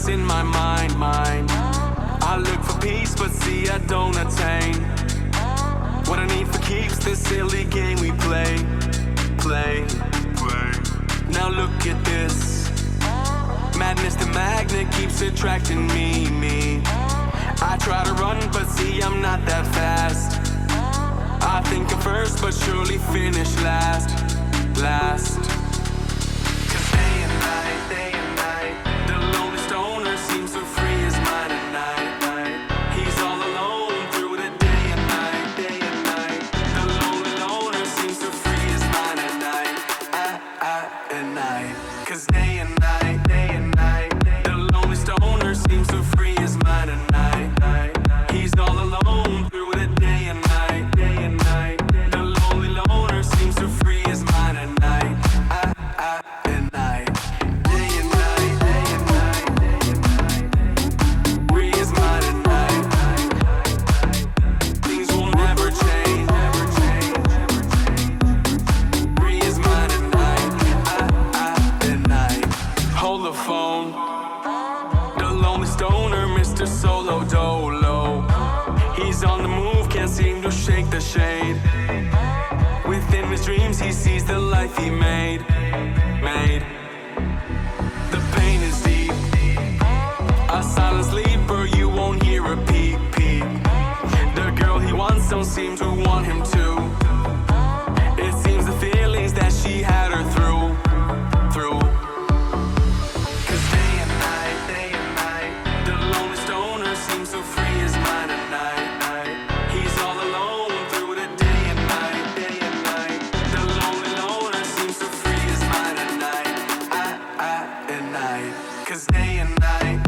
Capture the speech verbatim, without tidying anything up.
peace in my mind, mind. I look for peace, but see I don't attain. What I need for keeps this silly game we play, play, play. Now look at this. Madness, the magnet keeps attracting me, me. I try to run, but see I'm not that fast. I think I'm first, but surely finish last, last. Cause day and night, day and night, the lonely stoner seems so free his mind at night, night. He's all alone through the day and night, day and night. The lonely loner seems so free his mind at night, at, at, at night. Cause day and night, day and night, the lonely stoner seems so free his mind at night, night. He's all alone through the day and night, day and night. The lonely loner seems to free his mind at night, at, at, at night. Day and night, day and night, day and night. Free his mind at night, night, night. Things will never change, never change, never change. Free his mind at night, at, at, at night. Hold the phone. The lonely stoner, Mister Solo Dolo. He's on the move, can't seem to shake the shade. Within his dreams he sees the life he made, made. The pain is deep. A silent sleeper, you won't hear a peep, peep. The girl he wants don't seem to want him to. It seems the feelings that she had her through, through. Cause day and night, day and night, the lonely stoner seems to free his mind at night, night. He's all alone through the day and night, day and night. The lonely loner seems to free his mind at night, at, at, at night. Cause day and night,